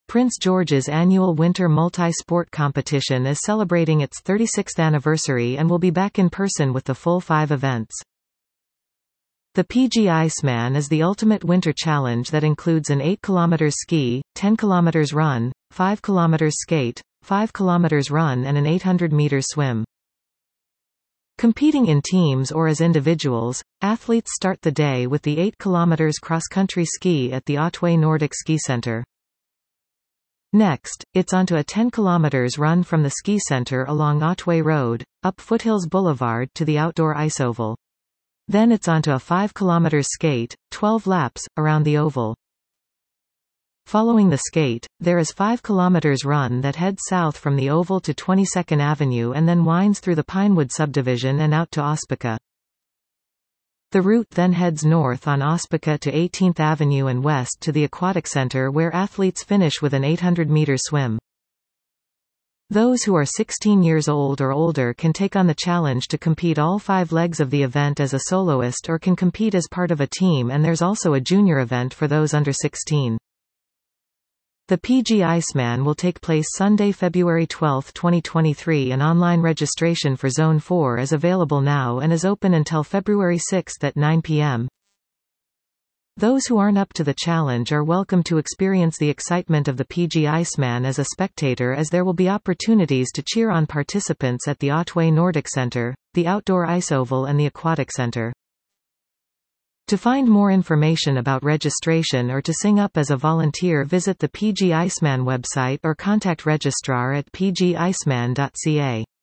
Prince George's annual winter multi-sport competition is celebrating its 36th anniversary and will be back in person with the full 5 events. The PG Iceman is the ultimate winter challenge that includes an 8 km ski, 10 km run, 5 km skate, 5 km run and an 800-meter swim. Competing in teams or as individuals, athletes start the day with the 8 km cross-country ski at the Otway Nordic Ski Centre. Next, it's onto a 10 km run from the ski centre along Otway Road, up Foothills Boulevard to the outdoor ice oval. Then it's onto a 5 km skate, 12 laps, around the oval. Following the skate, there is 5 km run that heads south from the oval to 22nd Avenue and then winds through the Pinewood subdivision and out to Ospika. The route then heads north on Ospika to 18th Avenue and west to the Aquatic Centre where athletes finish with an 800-meter swim. Those who are 16 years old or older can take on the challenge to compete all 5 legs of the event as a soloist or can compete as part of a team, and there's also a junior event for those under 16. The PG Iceman will take place Sunday, February 12, 2023, and online registration for Zone 4 is available now and is open until February 6 at 9 p.m. Those who aren't up to the challenge are welcome to experience the excitement of the PG Iceman as a spectator, as there will be opportunities to cheer on participants at the Otway Nordic Centre, the Outdoor Ice Oval and the Aquatic Centre. To find more information about registration or to sign up as a volunteer, visit the PG Iceman website or contact registrar at pgiceman.ca.